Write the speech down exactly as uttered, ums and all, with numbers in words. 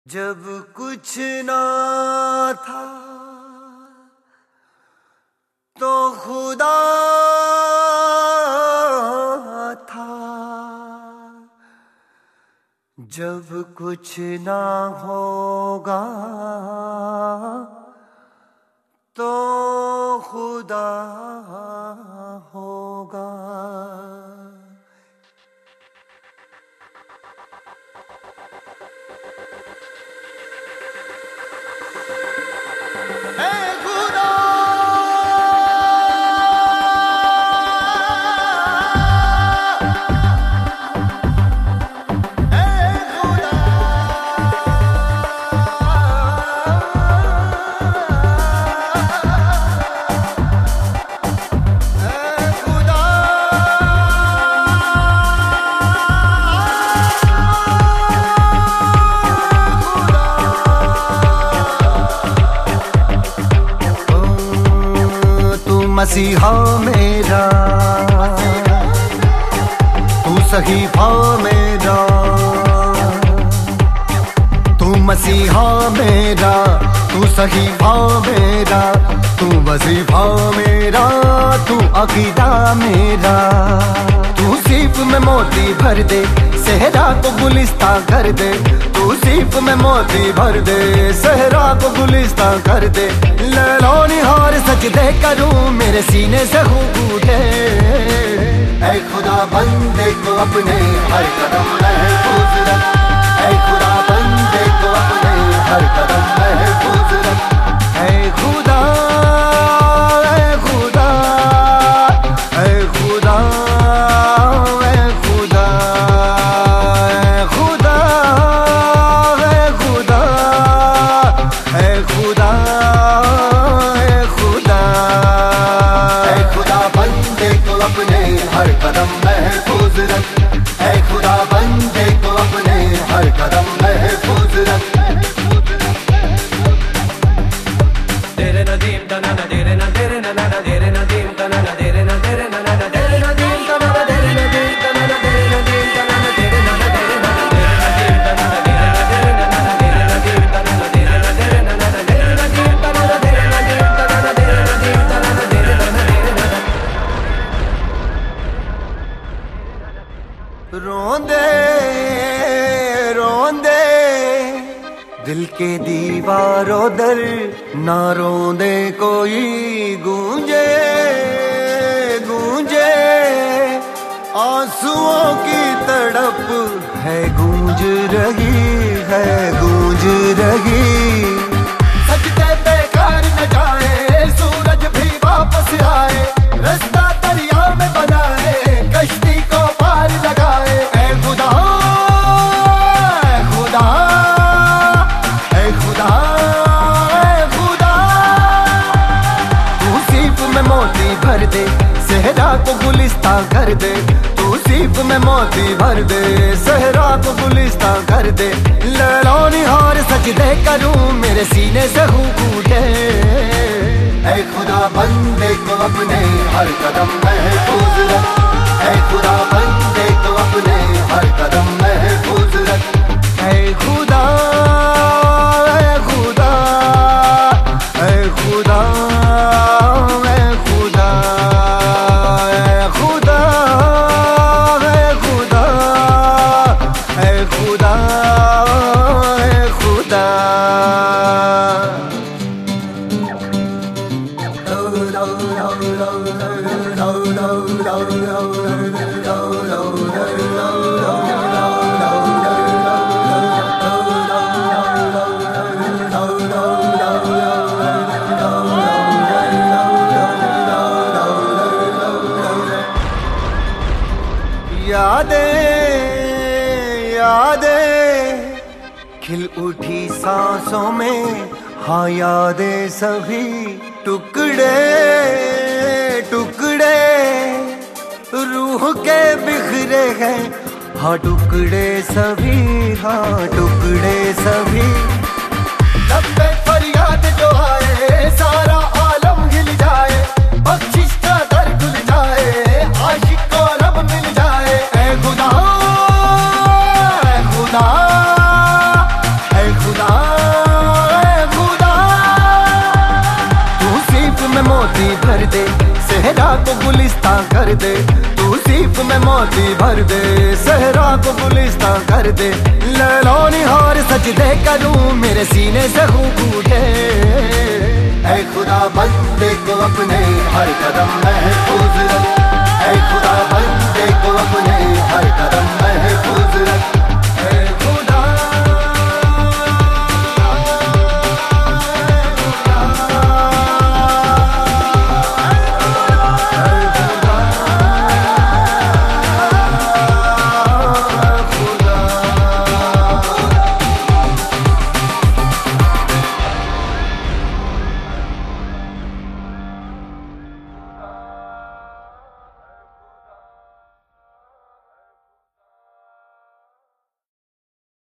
जब कुछ ना था तो खुदा था, जब कुछ ना होगा तो खुदा होगा। मसीहा मेरा तू सहीफा मेरा, तू मसीहा मेरा तू सहीफा मेरा, तू वजीफा मेरा तू अकीदा मेरा। तू सीप में मोती भर दे सहरा को गुलिस्तां कर दे, तू सीप में मोती भर दे सहरा को गुलिस्तां कर दे। लैलो निहार सजदे करूं मेरे सीने से खूब उठे, ऐ खुदा बंदे को अपने हर कदम महफूज रख, ऐ खुदा बंदे को अपने हर कदम महफूज रख। ऐ खुदा ऐ खुदा ऐ खुदा ऐ खुदा ऐ खुदा ऐ खुदा ऐ खुदा ऐ खुदा ऐ खुदा बंदे को अपने हर कदम महफूज रख, ऐ खुदा बंदे को अपने हर कदम महफूज रख। तेरे नदीम तना ना तेरे ना तेरे ना ना तेरे नदीम तना ना तेरे ना तेरे ना ना तेरे नदीम तना ना तेरे नदीम तना ना तेरे नदीम तना ना तेरे ना तेरे ना तेरे नदीम तना ना तेरे ना तेरे ना तेरे नदीम तना ना तेरे ना तेरे ना तेरे नदीम तना ना तेरे नदीम तना ना तेरे नदीम तना ना तेरे ना तेरे ना। रोंदे रोंदे दिल के दीवारों दर ना रोंदे कोई गूंजे गूंजे, आंसुओं की तड़प है गूंज रही है गूंज रही। सजदे बेकार न जाए सूरज भी वापस आए, रास्ता दरिया में बनाए कश्ती को पार लगाए। ऐ खुदा ऐ खुदा ऐ खुदा ऐ खुदा, तू सीप में मोती भर दे सहरा को गुलिस्तां कर दे, तू सीप में मोती भर दे सहरा को गुलिस्तां कर दे। लैलो निहार सजदे करूं मेरे सीने से खूब उठे, ऐ खुदा बंदे को अपने हर कदम महफूज रख, ऐ खुदा बंदे को अपने हर कदम महफूज रख। ऐ खुदा ऐ खुदा ऐ खुदा ऐ खुदा ऐ खुदा ऐ खुदा ऐ खुदा ऐ खुदा। यादें यादें खिल उठी सांसों में, हाँ यादें सभी टुकड़े टुकड़े रूह के बिखरे हैं, हाँ टुकड़े सभी हाँ टुकड़े सभी। लब्बे फरियाद जो आए सारा आलम हिल जाए, बख्शिश का दर खुल जाए आशिक को रब मिल जाए। ऐ खुदा ऐ खुदा ऐ खुदा को गुलिस्तां कर दे, तू सीप में मोती भर दे, सहरा को गुलिस्तां कर दे। लैला निहार सजदे करूं मेरे सीने से खूब उठे, ऐ खुदा बंदे को अपने हर कदम महफूज रख, ऐ खुदा